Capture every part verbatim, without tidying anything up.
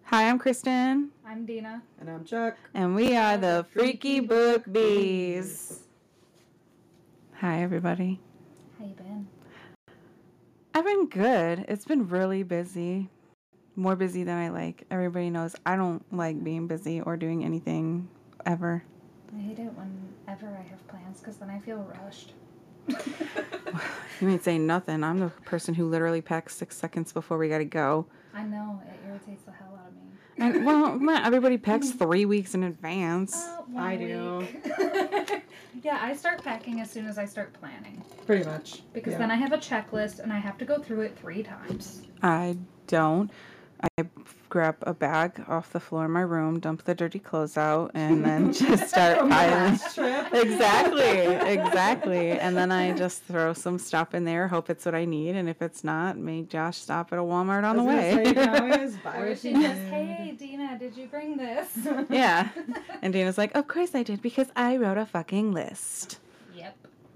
Hi, I'm Kristen. I'm Dina. And I'm Chuck. And we are the Freaky Book Bees. Hi, everybody. How you been? I've been good. It's been really busy. More busy than I like. Everybody knows I don't like being busy or doing anything ever. I hate it whenever I have plans because then I feel rushed. You ain't saying nothing. I'm the person who literally packs six seconds before we gotta go. I know. It irritates the hell out of me. And, well, not everybody packs three weeks in advance. Uh, I do. Yeah, I start packing as soon as I start planning. Pretty much. Because yeah. then I have a checklist and I have to go through it three times. I don't. I grab a bag off the floor in my room, dump the dirty clothes out, and then just start piling. Exactly, exactly. And then I just throw some stuff in there, hope it's what I need, and if it's not, make Josh stop at a Walmart on the way. Or she says, "Hey, Dina, did you bring this?" Yeah. And Dina's like, "Of course I did, because I wrote a fucking list." Yep.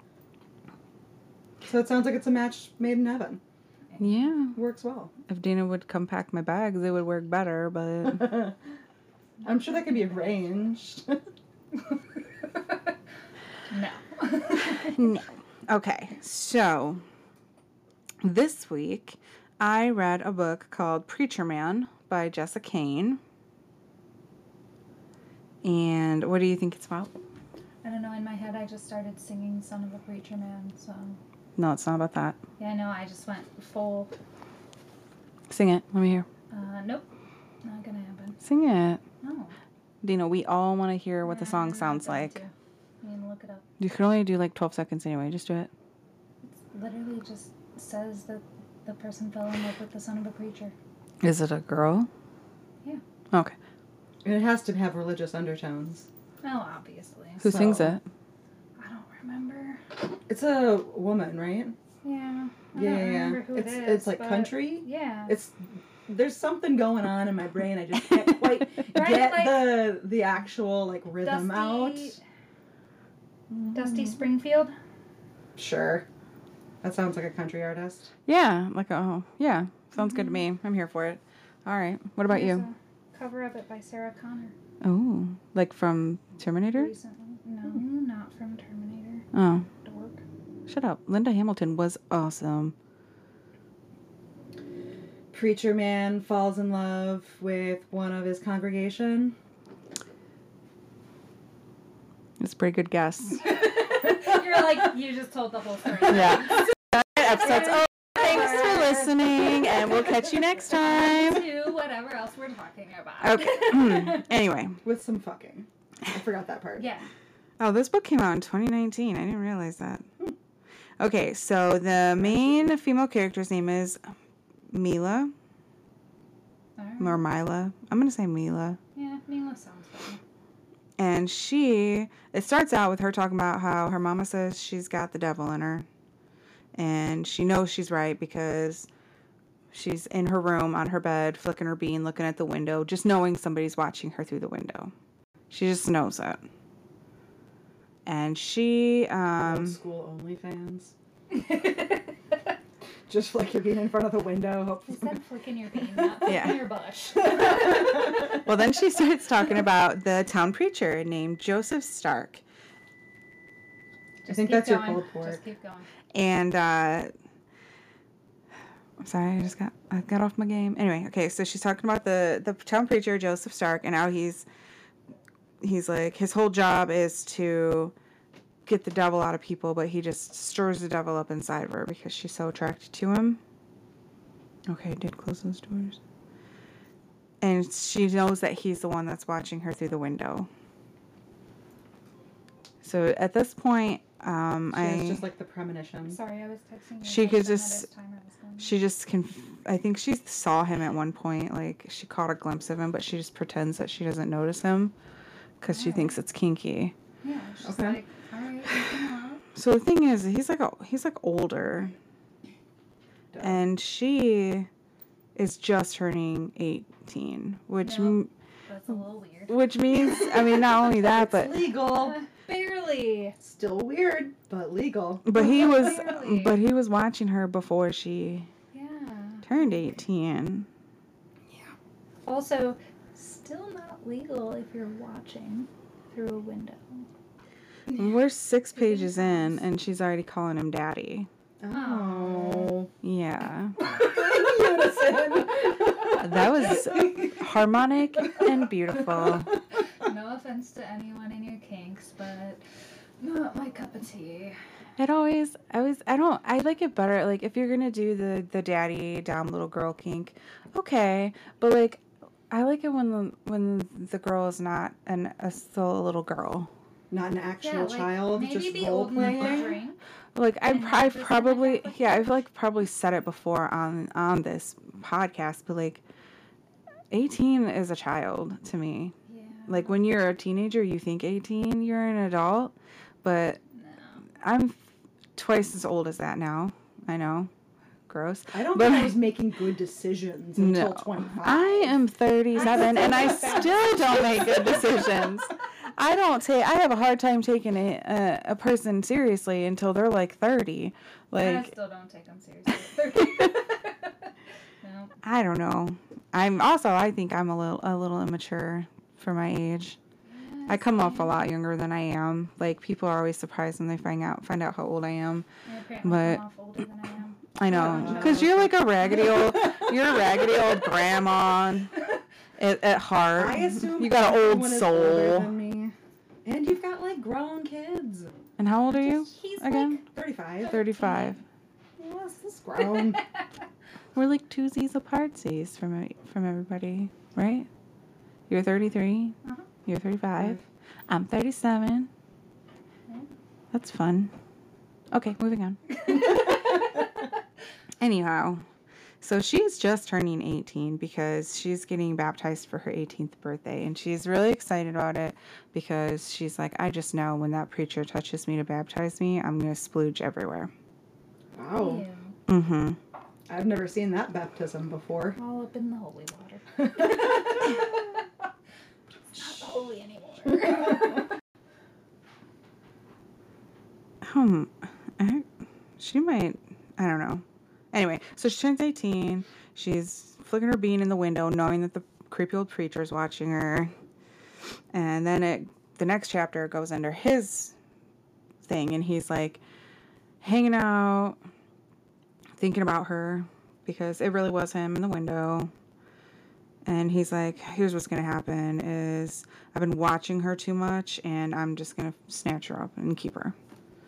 So it sounds like it's a match made in heaven. Yeah. Works well. If Dina would come pack my bags, it would work better, but... I'm sure that can be arranged. No. No. Okay, so this week I read a book called Preacher Man by Jessa Kane. And what do you think it's about? I don't know. In my head, I just started singing "Son of a Preacher Man," so... No, it's not about that. Yeah, I know. I just went full... Sing it. Let me hear. Uh, nope. Not gonna happen. Sing it. No. Dina, we all want to hear what the song I'm sounds not going like. to. I mean, look it up. You can only do like twelve seconds anyway. Just do it. It literally just says that the person fell in love with the son of a preacher. Is it a girl? Yeah. Okay. And it has to have religious undertones. Oh, obviously. Who So- sings it? I don't remember. It's a woman, right? Yeah. I yeah, don't yeah. remember who it's, it is. It's like but country. Yeah. It's there's something going on in my brain. I just can't quite Right, get like the the actual like rhythm Dusty, out. Dusty Springfield. Sure. That sounds like a country artist. Yeah. Like, oh, yeah. Sounds good to me. I'm here for it. All right. What about There's you? A cover of it by Sarah Connor. Oh, like from Terminator? Recently. No, not from Terminator. Oh. Dork. Shut up. Linda Hamilton was awesome. Preacher man falls in love with one of his congregation. It's a pretty good guess. You're like, you just told the whole story. Yeah. Episodes. Oh, thanks for listening, and we'll catch you next time. To whatever else we're talking about. Okay. Anyway. With some fucking. I forgot that part. Yeah. Oh, this book came out in twenty nineteen. I didn't realize that. Okay, so the main female character's name is Mila. Right. Or Mila. I'm going to say Mila. Yeah, Mila sounds fun. And she, it starts out with her talking about how her mama says she's got the devil in her. And she knows she's right because she's in her room on her bed, flicking her bean, looking at the window, just knowing somebody's watching her through the window. She just knows it. And she, um... Old school OnlyFans. Just flick your bean in front of the window. She said flicking your bean, not flicking Yeah. your bush. Well, then she starts talking about the town preacher named Joseph Stark. Just I think keep that's going. your pulled pork. Just keep going. And, uh... I'm sorry, I just got I got off my game. Anyway, okay, so she's talking about the, the town preacher, Joseph Stark, and how he's... He's like, his whole job is to get the devil out of people, but he just stirs the devil up inside of her because she's so attracted to him. Okay, I did close those doors. And she knows that he's the one that's watching her through the window. So at this point, um, She I has just like the premonition. Sorry, I was texting you. She could Just then just- at this time I was done. she just can. I think she saw him at one point. Like she caught a glimpse of him, but she just pretends that she doesn't notice him because she Oh. thinks it's kinky. Yeah, she's Okay. like, all right, you can have. So the thing is, he's like a, he's like older, Duh. and she is just turning eighteen, which Yep. m- That's a little weird. which means I mean not only that, It's but legal. Uh, barely. Still weird, but legal. but he was Barely. but he was watching her before she Yeah. turned eighteen. Also, still not legal if you're watching through a window. We're six pages in, and she's already calling him daddy. Oh. Yeah. Unison. That was harmonic and beautiful. No offense to anyone in your kinks, but not my cup of tea. It always, I always, I don't, I like it better. Like, if you're gonna do the the daddy down little girl kink, okay. But like, I like it when the when the girl is not an a still a little girl. Not an actual Yeah, like, child, maybe just be role old enough to playing. drink. Like I, And I not just probably, in a yeah, I've like probably said it before on on this podcast, but like, eighteen is a child to me. Yeah. Like when you're a teenager, you think eighteen, you're an adult, but No. I'm twice as old as that now. I know, gross. I don't But think I I- was making good decisions until No, twenty-five. I am thirty-seven, and I still don't make good decisions. I don't take. I have a hard time taking a, a a person seriously until they're like thirty. I Like still don't take them seriously. No. I don't know. I'm also. I think I'm a little a little immature for my age. I come off a lot younger than I am. Like people are always surprised when they find out find out how old I am. I apparently But- come off older than I am. I know, Yeah. because you're like a raggedy old. You're a raggedy old grandma at, at heart. I assume You got an old everyone is older soul. than me. And you've got like grown kids. And how old are you He's again? thirty-five. Thirty-five. Yes, this grown. We're like twosies apartsies from e- from everybody, right? You're thirty-three. Uh-huh. You're thirty-five. I'm thirty-seven. Yeah. That's fun. Okay, moving on. Anyhow, so she's just turning eighteen because she's getting baptized for her eighteenth birthday, and she's really excited about it because she's like, I just know when that preacher touches me to baptize me, I'm gonna splooge everywhere. Wow. Ew. Mm-hmm. I've never seen that baptism before. All up in the holy water. It's not holy anymore. Um, I, she might, I don't know. Anyway, so she turns eighteen. She's flicking her bean in the window, knowing that the creepy old preacher's watching her. And then it, the next chapter goes under his thing, and he's like hanging out, thinking about her, because it really was him in the window. And he's like, here's what's going to happen is I've been watching her too much, and I'm just going to snatch her up and keep her.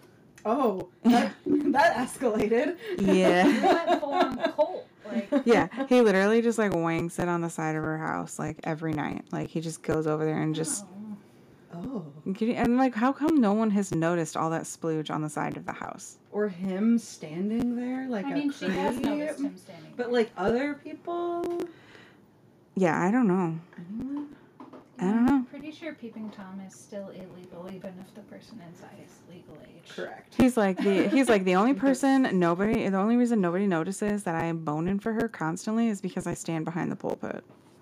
Oh, that, that escalated. Yeah. You went full on cult. Like, Yeah, he literally just like wanks it on the side of her house like every night. Like he just goes over there and just oh. Oh. and like how come no one has noticed all that splooge on the side of the house? Or him standing there like I a mean, she has creep. noticed him standing But there. like other people? Yeah, I don't know. Anyone? I don't know. I'm pretty sure peeping Tom is still illegal, even if the person inside is legal age. Correct. He's like the he's like the only person nobody the only reason nobody notices that I am boning for her constantly is because I stand behind the pulpit.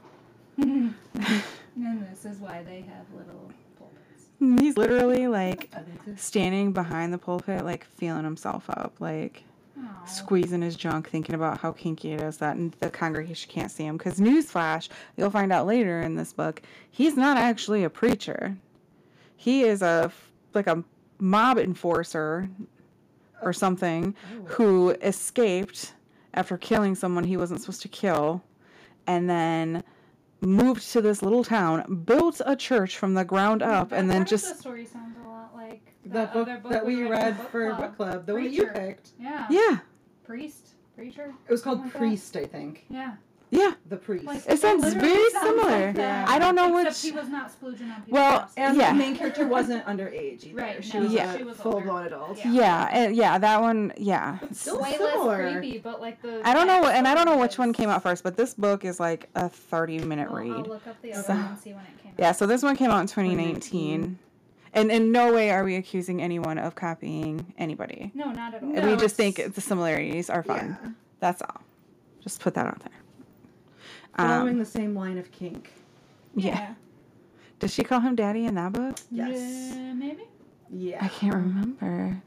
And this is why they have little pulpits. He's literally like I think this- standing behind the pulpit, like feeling himself up, like Aw. squeezing his junk, thinking about how kinky it is that the congregation can't see him. Because newsflash, you'll find out later in this book, he's not actually a preacher. He is a like a mob enforcer or something Oh. who escaped after killing someone he wasn't supposed to kill, and then moved to this little town, built a church from the ground up, That and then part of just the story sounds a lot like That that book, other book that we read in for book club, the one that you Preacher. picked. Yeah. yeah, Priest, preacher. It was called Something like that. Priest, I think. Yeah. yeah. The Priest. Like, It sounds literally very sounds similar. like that. I don't know Except which. he was not splooging on people's Well, houses. and yeah. the main character wasn't underage either. Right, She no, was Yeah. a she was full-blown older. adult. Yeah. Yeah, and yeah, that one, yeah. Still way similar. less creepy, but like the. I don't know, and I don't know which backstory one is- came out first, but this book is like a thirty-minute I'll, I'll read. look up the other So- one and see when it came Yeah, out. so this one came out in twenty twenty nineteen. nineteen. And in no way are we accusing anyone of copying anybody. No, not at all. No, we just it's- think the similarities are fun. Yeah. That's all. Just put that out there. Following Um, the same line of kink. yeah. Did she call him daddy in that book? Yes. Uh, maybe. Yeah. I can't remember.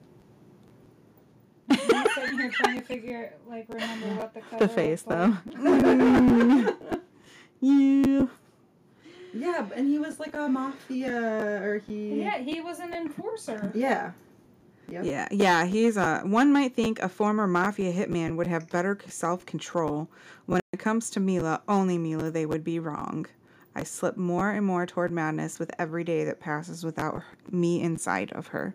I'm sitting here trying to figure, like, remember what the cover The face, looked though. like. like a mafia, or he. Yeah, he was an enforcer. Yeah. Yep. Yeah, yeah, he's a. One might think a former mafia hitman would have better self-control. When it comes to Mila, only Mila, they would be wrong. I slip more and more toward madness with every day that passes without me inside of her.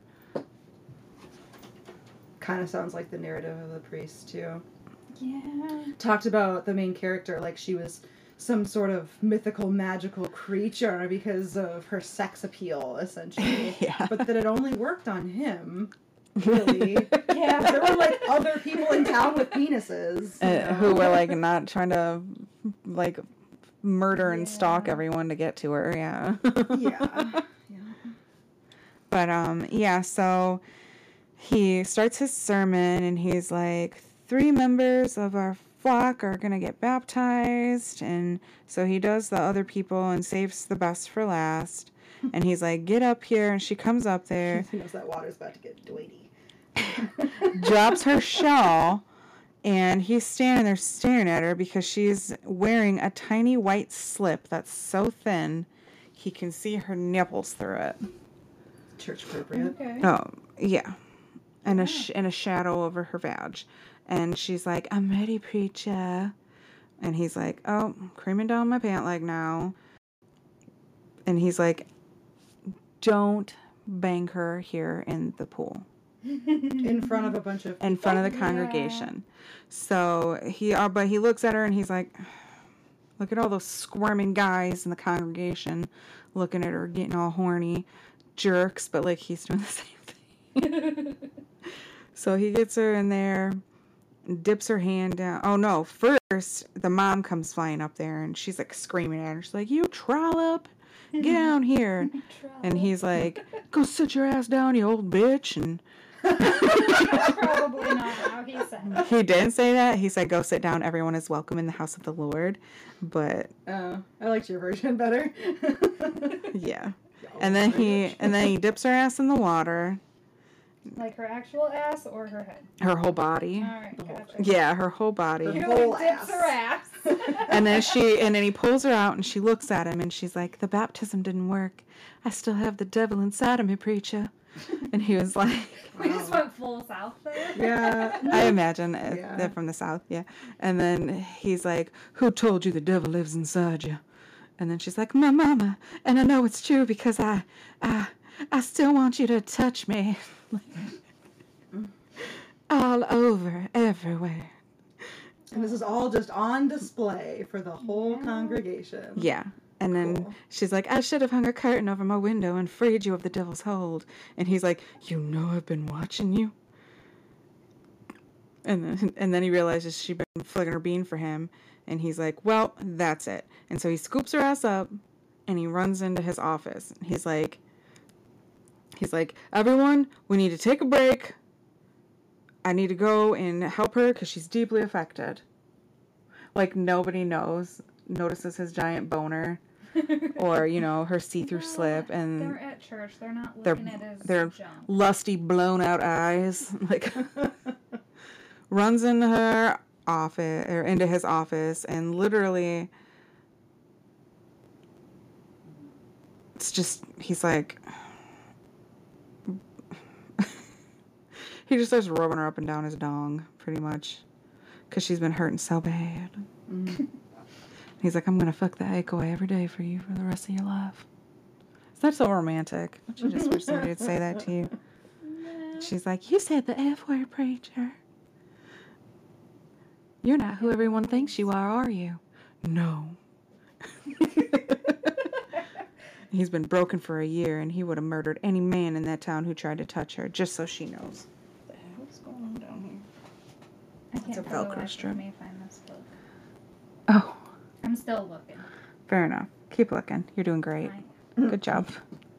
Kind of sounds like the narrative of the priest too. Yeah. Talked about the main character like she was some sort of mythical, magical creature because of her sex appeal, essentially. Yeah. But that it only worked on him. Really. Yeah. There were like other people in town with penises. you Uh, know? who were like not trying to like murder and stalk Yeah. everyone to get to her. Yeah. Yeah. Yeah. But um yeah, so he starts his sermon and he's like, three members of our flock are gonna get baptized, and so he does the other people and saves the best for last. And he's like, get up here, and she comes up there, He knows that water's about to get doity. drops her shawl, and he's standing there staring at her because she's wearing a tiny white slip that's so thin he can see her nipples through it. Church appropriate. Okay. Oh, yeah. And a sh- and a shadow over her vag. And she's like, I'm ready, preacher. And he's like, oh, creaming down my pant leg now. And he's like, don't bang her here in the pool. In front of a bunch of In front of the Yeah. congregation. So he, uh, but he looks at her and he's like, look at all those squirming guys in the congregation looking at her, getting all horny. Jerks, but like he's doing the same thing. So he gets her in there, dips her hand down. Oh no, first the mom comes flying up there and she's like screaming at her. She's like, you trollop, get down here. And he's like, go sit your ass down, you old bitch. And Probably not how he said it. he didn't say that. He said, go sit down. Everyone is welcome in the house of the Lord. But Oh, I liked your version better. yeah. And then he and then he dips her ass in the water, Like her actual ass or her head? her whole body. Alright, whole gotcha. Yeah, her whole body. Her He whole like dips ass. her ass. And then she and then he pulls her out and she looks at him and she's like, the baptism didn't work. I still have the devil inside of me, preacher. And he was like, We just went full south there. Yeah. I imagine uh, Yeah. they're from the South, yeah. And then he's like, who told you the devil lives inside you? And then she's like, my mama. And I know it's true because I, I, I still want you to touch me. All over, everywhere. And this is all just on display for the whole Yeah. congregation. Yeah. And then Cool. she's like, I should have hung a curtain over my window and freed you of the devil's hold. And he's like, you know I've been watching you. And then, and then he realizes she'd been flicking her bean for him. And he's like, well, that's it. And so he scoops her ass up and he runs into his office. He's like, he's like, everyone, we need to take a break. I need to go and help her because she's deeply affected. Like nobody knows, notices his giant boner or, you know, her see-through No, slip and They're at church. They're not They're- looking at his they're- junk. lusty, blown out eyes. Like runs into her office or into his office and literally it's just he's like he just starts rubbing her up and down his dong pretty much because she's been hurting so bad. Mm. He's like, I'm gonna fuck the ache away every day for you for the rest of your life. It's not so romantic. Don't you just wish somebody would say that to you? Nah. She's like, you said the F word, preacher. You're not who everyone thinks you are, are you? No. He's been broken for a year, and he would have murdered any man in that town who tried to touch her, just so she knows. What the hell's going on down here? I can't a for the Velcro life of strip. me find this book. Oh, I'm still looking. fair enough. Keep looking. You're doing great. Good job.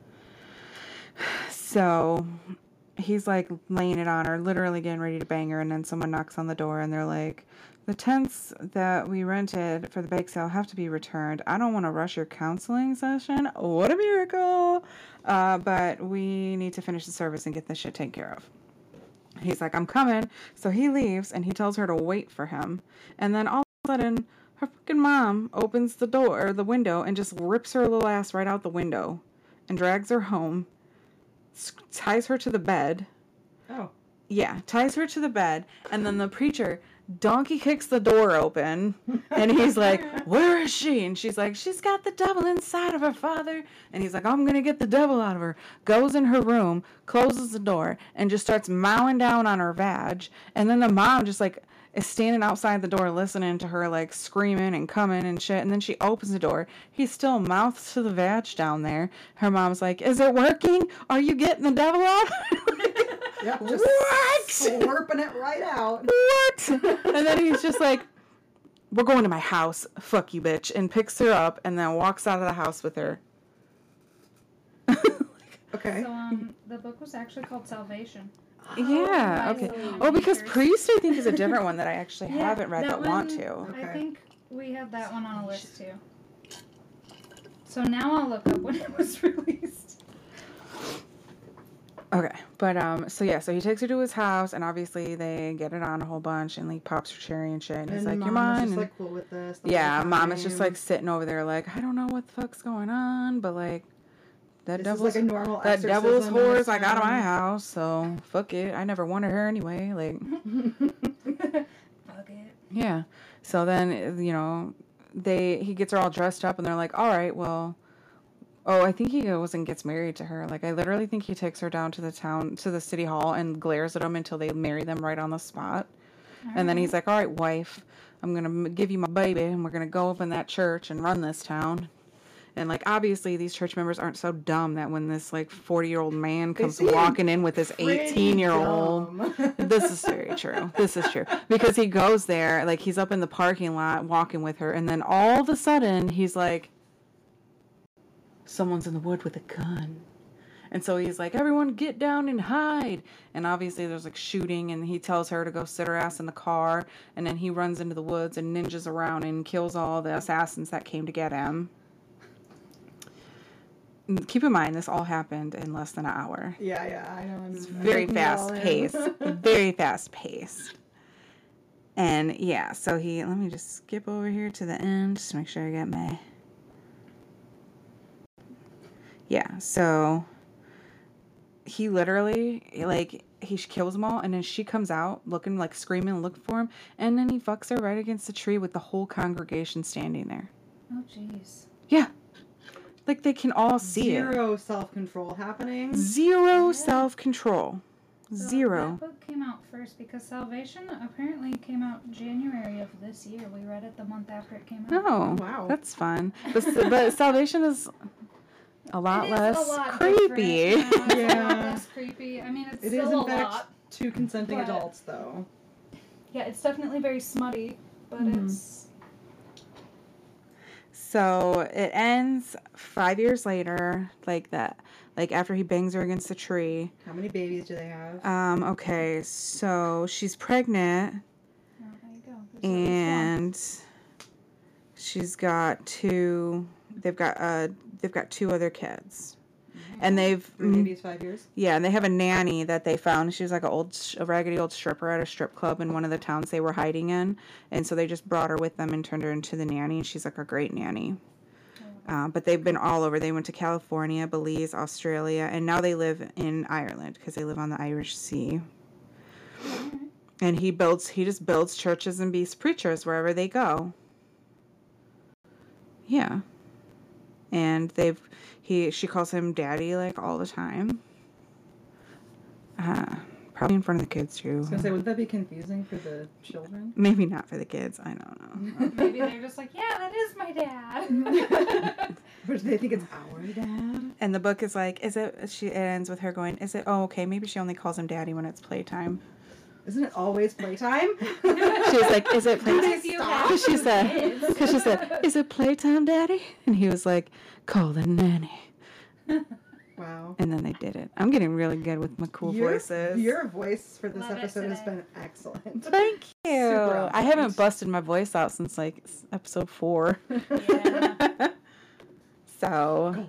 So he's like laying it on her, literally getting ready to bang her, and then someone knocks on the door and they're like, the tents that we rented for the bake sale have to be returned. I don't want to rush your counseling session. What a miracle. Uh, but we need to finish the service and get this shit taken care of. He's like, I'm coming. So he leaves and he tells her to wait for him. And then all of a sudden, her fucking mom opens the door, or the window, and just rips her little ass right out the window and drags her home, ties her to the bed. Oh. Yeah, ties her to the bed, and then the preacher donkey kicks the door open, and he's like, where is she? And she's like, she's got the devil inside of her, father. And he's like, I'm gonna get the devil out of her. Goes in her room, closes the door, and just starts mowing down on her vag. And then the mom just like is standing outside the door listening to her like screaming and coming and shit. And then she opens the door. He's still mouths to the vag down there. Her mom's like, is it working? Are you getting the devil out? Yep, just what? slurping it right out. What? And then he's just like, we're going to my house. Fuck you, bitch. And picks her up and then walks out of the house with her. Okay. So, um, the book was actually called Salvation. Yeah, Oh, okay. so Oh, because readers. Priest, I think, is a different one that I actually Yeah, haven't read that but want one- to. Okay. I think we have that one on a list too. So now I'll look up when it was released. Okay, but um, so yeah, so he takes her to his house, and obviously they get it on a whole bunch, and like pops her cherry and shit, and, he's like, mom "You're mine." is just and- like cool with this. the yeah, whole mom is just time. like sitting over there, like, I don't know what the fuck's going on, but like, that This devil's is like a normal that devil's exorcism in whores this I got in my town. house, so fuck it. I never wanted her anyway. Like, Fuck it. yeah. So then, you know, they he gets her all dressed up, and they're like, all right, well. Oh, I think he goes and gets married to her. Like, I literally think he takes her down to the town, to the city hall, and glares at them until they marry them right on the spot. And then he's like, all right, wife, I'm going to give you my baby, and we're going to go up in that church and run this town. And, like, obviously, these church members aren't so dumb that when this, like, forty-year-old man comes seem walking in with this Pretty eighteen-year-old... dumb. This is very true. This is true. Because he goes there, like, he's up in the parking lot walking with her, and then all of a sudden, he's like... someone's in the wood with a gun. And so he's like, everyone get down and hide. And obviously there's like shooting, and he tells her to go sit her ass in the car. And then he runs into the woods and ninjas around and kills all the assassins that came to get him. Keep in mind, this all happened in less than an hour. Yeah, yeah, I know. I'm, It's I'm very taking it all fast in. paced. Very fast paced. And yeah, so he, let me just skip over here to the end just to make sure I got my... Yeah, so he literally, like, he kills them all, and then she comes out looking, like, screaming and looking for him, and then he fucks her right against the tree with the whole congregation standing there. Oh, jeez. Yeah. Like, they can all see it. Zero self-control happening. Zero Yeah. self-control. So Zero. That book came out first because Salvation apparently came out January of this year. We read it the month after it came out. Oh, Wow. that's fun. But, but Salvation is a lot It is less a lot creepy. different. Yeah, it's a lot Yeah. less creepy. I mean, it's It still is, in a fact, lot. two consenting but- adults, though. Yeah, it's definitely very smutty, but Mhm. it's So it ends five years later, like that, like after he bangs her against the tree. How many babies do they have? Um, okay, so she's pregnant, oh, there you go. There's at least one. and she's got two. They've got uh, they've got two other kids, and they've Three babies, five years? yeah, and they have a nanny that they found. She was like a old, a raggedy old stripper at a strip club in one of the towns they were hiding in, and so they just brought her with them and turned her into the nanny. And she's like a great nanny. Uh, but they've been all over. They went to California, Belize, Australia, and now they live in Ireland because they live on the Irish Sea. And he builds, he just builds churches and beast preachers wherever they go. Yeah. And they've, he, she calls him daddy like all the time. Uh, probably in front of the kids too. I was gonna say, would that be confusing for the children? Maybe not for the kids. I don't know. Maybe they're just like, yeah, that is my dad. But do they think it's our dad? And the book is like, is it, she it ends with her going, is it, oh, okay, maybe she only calls him daddy when it's playtime. Isn't it always playtime? She was like, is it Because playtime? you Stop. have Because she two said, kids. because she said, is it playtime, daddy? And he was like, call the nanny. Wow. And then they did it. I'm getting really good with my cool your, voices. Your voice for this Love it episode has today. been excellent. Thank you. Super on I haven't point. busted my voice out since like s- episode four. Yeah. So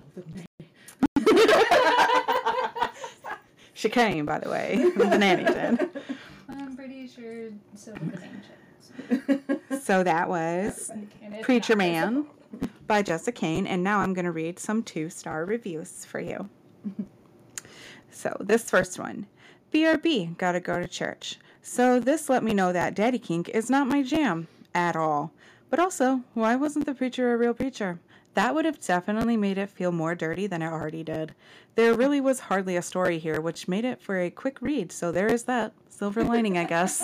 she came, by the way. The nanny did. I'm pretty sure so did the name check. So. So that was Everybody It's Preacher not Man by Jessica Kane, and now I'm going to read some two-star reviews for you. So, this first one. B R B, gotta go to church. So, this let me know that Daddy Kink is not my jam at all. But also, why wasn't the preacher a real preacher? That would have definitely made it feel more dirty than it already did. There really was hardly a story here, which made it for a quick read, so there is that. Silver lining, I guess.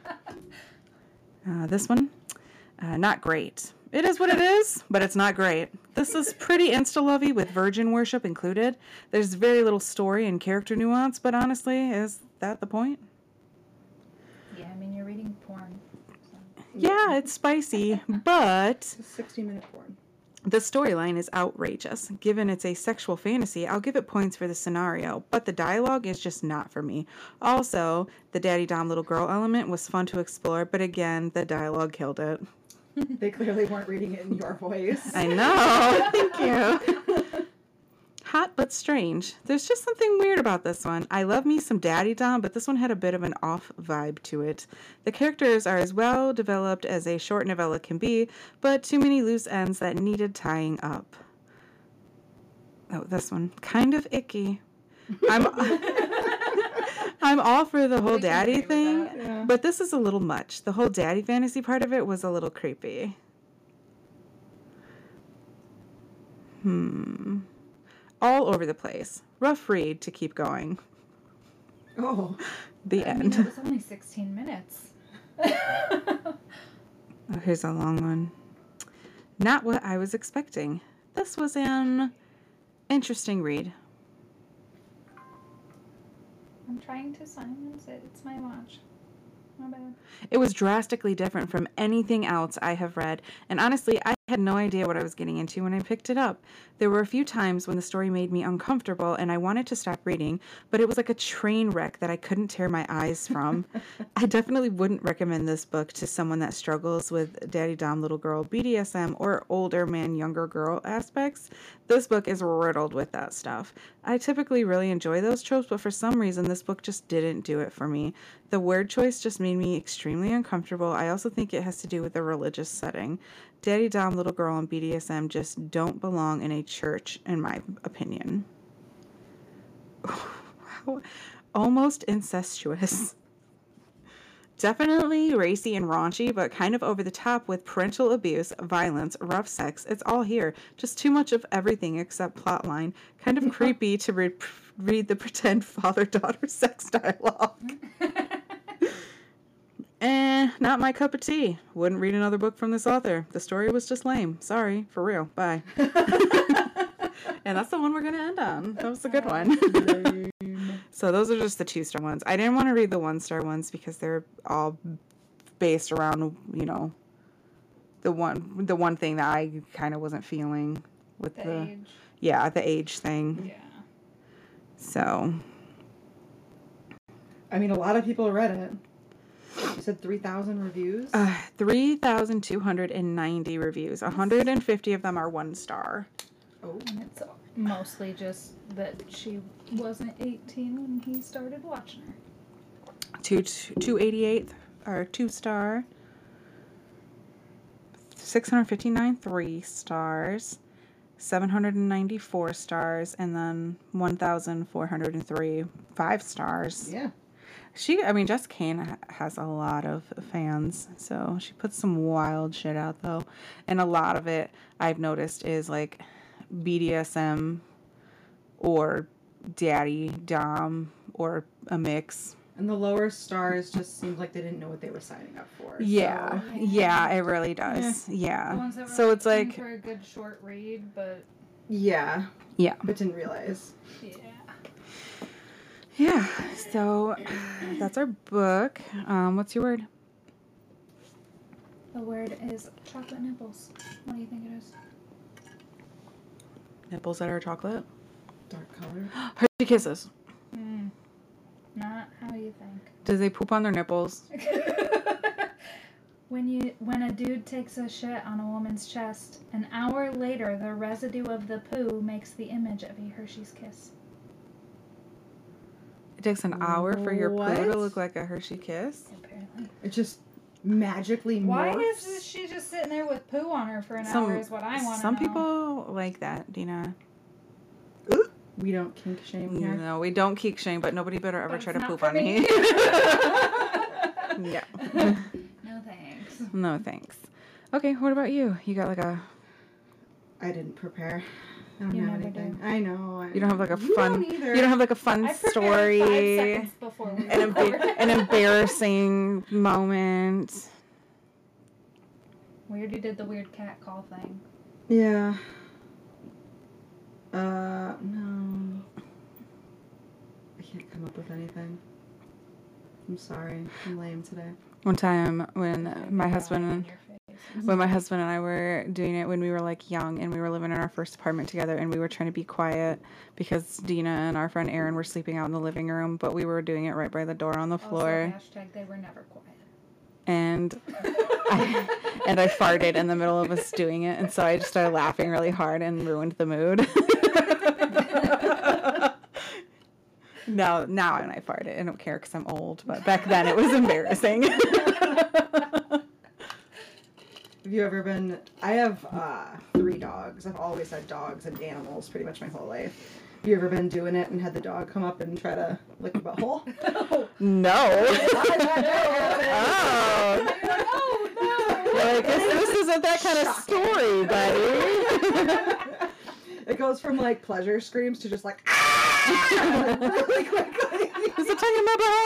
Uh, this one, uh, not great. It is what it is, but it's not great. This is pretty insta-lovey with virgin worship included. There's very little story and character nuance, but honestly, is that the point? Yeah, I mean, you're reading porn. So. Yeah, it's spicy, but It's a sixty-minute porn. the storyline is outrageous. Given it's a sexual fantasy, I'll give it points for the scenario, but the dialogue is just not for me. Also, the daddy dom little girl element was fun to explore, but again, the dialogue killed it. They clearly weren't reading it in your voice. I know. Thank you. Hot but strange. There's just something weird about this one. I love me some daddy dom, but this one had a bit of an off vibe to it. The characters are as well developed as a short novella can be, but too many loose ends that needed tying up. Oh, this one. Kind of icky. I'm I'm all for the whole We can daddy agree with thing, that. Yeah. but this is a little much. The whole daddy fantasy part of it was a little creepy. Hmm. All over the place. Rough read to keep going. Oh. The I mean, end. it was only sixteen minutes. Oh, here's a long one. Not what I was expecting. This was an interesting read. I'm trying to silence it. It's my watch. My bad. It was drastically different from anything else I have read, and honestly, I had no idea what I was getting into when I picked it up. There were a few times when the story made me uncomfortable and I wanted to stop reading, but it was like a train wreck that I couldn't tear my eyes from. I definitely wouldn't recommend this book to someone that struggles with daddy dom little girl B D S M or older man younger girl aspects. This book is riddled with that stuff. I typically really enjoy those tropes, but for some reason this book just didn't do it for me. The word choice just made me extremely uncomfortable. I also think it has to do with the religious setting. Daddy dom little girl and B D S M just don't belong in a church, in my opinion. Wow. Almost incestuous. Definitely racy and raunchy, but kind of over the top with parental abuse, violence, rough sex. It's all here. Just too much of everything except plotline. Kind of creepy to re- read the pretend father-daughter sex dialogue. Eh, not my cup of tea. Wouldn't read another book from this author. The story was just lame. Sorry, for real. Bye. And that's the one we're going to end on. That was a good one. So those are just the two-star ones. I didn't want to read the one-star ones because they're all based around, you know, the one the one thing that I kind of wasn't feeling with The the, age. yeah, the age thing. Yeah. So, I mean, a lot of people read it. You said three thousand reviews? uh, three thousand two hundred ninety reviews. one hundred fifty of them are one star. Oh. And it's mostly just that she wasn't eighteen when he started watching her. Two, two eighty-eight or two star. six hundred fifty-nine three stars. seven hundred ninety-four stars. And then one thousand four hundred three five stars. Yeah. She, I mean, Jess Kane ha- has a lot of fans, so she puts some wild shit out, though. And a lot of it, I've noticed, is like B D S M or daddy dom or a mix. And the lower stars just seemed like they didn't know what they were signing up for. Yeah, So, yeah, it really does. The Yeah. ones that were So it's in like, for a good short read, but yeah. yeah. But didn't realize. yeah. Yeah, so that's our book. Um, what's your word? The word is chocolate nipples. What do you think it is? Nipples that are chocolate? Dark color. Hershey Kisses. Mm. Not how you think. Do they poop on their nipples? When you when a dude takes a shit on a woman's chest, an hour later the residue of the poo makes the image of a Hershey's kiss. It takes an hour for your poo to What? look like a Hershey Kiss? Apparently. It just magically Why morphs. is she just sitting there with poo on her for an Some- hour? Is what I want to know. Some people like that, Dina. We don't kink shame here. No, we don't kink shame, but nobody better ever But try it's to not poop for on me. me. Yeah. No thanks. No thanks. Okay, what about you? You got like a I didn't prepare. I don't You have never anything. do. I know. I you don't have like a You fun don't either. you don't have like a fun I prepared story, five seconds before we an, emba- recorded. an embarrassing moment. We already did the weird cat call thing. Yeah. Uh, no. I can't come up with anything. I'm sorry. I'm lame today. One time when my Got husband in and your face. when my husband and I were doing it when we were like young and we were living in our first apartment together and we were trying to be quiet because Dina and our friend Aaron were sleeping out in the living room, but we were doing it right by the door on the floor. Also, hashtag they were never quiet. And I, and I farted in the middle of us doing it, and so I just started laughing really hard and ruined the mood. now, now when I fart it, I don't care because I'm old, but back then it was embarrassing. Have you ever been? I have uh, three dogs. I've always had dogs and animals pretty much my whole life. Have you ever been doing it and had the dog come up and try to lick your butthole? No. Oh. Oh no! Like, this, this isn't that kind of story, buddy. It goes from like pleasure screams to just like ah! really quickly. There's a tongue in my butthole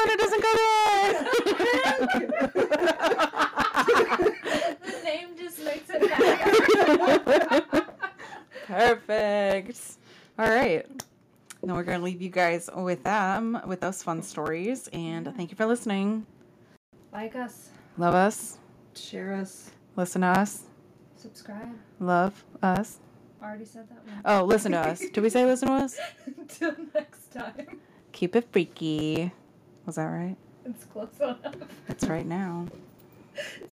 and it doesn't go there. The name just makes it better. Perfect. All right. Now we're going to leave you guys with them, with those fun stories. And thank you for listening. Like us, Love us. Share us. Listen to us. subscribe. Love us. Already said that one. Oh, listen to us. Did we say listen to us? Until next time. Keep it freaky. Was that right? It's close enough. It's right now.